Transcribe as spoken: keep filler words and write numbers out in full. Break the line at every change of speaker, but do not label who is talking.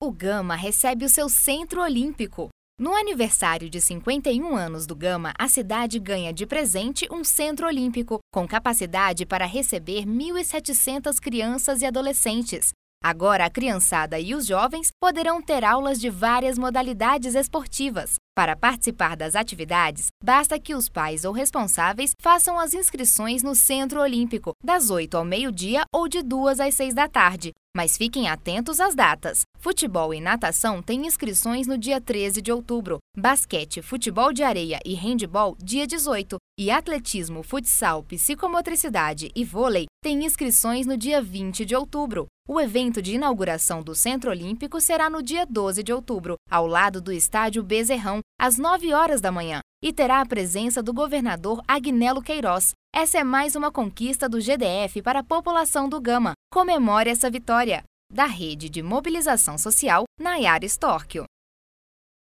O Gama recebe o seu Centro Olímpico. No aniversário de cinquenta e um anos do Gama, a cidade ganha de presente um Centro Olímpico, com capacidade para receber mil e setecentas crianças e adolescentes. Agora, a criançada e os jovens poderão ter aulas de várias modalidades esportivas. Para participar das atividades, basta que os pais ou responsáveis façam as inscrições no Centro Olímpico, das oito ao meio-dia ou de duas às seis da tarde. Mas fiquem atentos às datas. Futebol e natação têm inscrições no dia treze de outubro, basquete, futebol de areia e handebol dia dezoito, e atletismo, futsal, psicomotricidade e vôlei têm inscrições no dia vinte de outubro. O evento de inauguração do Centro Olímpico será no dia doze de outubro, ao lado do Estádio Bezerrão, às nove horas da manhã, e terá a presença do governador Agnello Queiroz. Essa é mais uma conquista do G D F para a população do Gama. Comemore essa vitória! Da Rede de Mobilização Social, Nayara Storchio.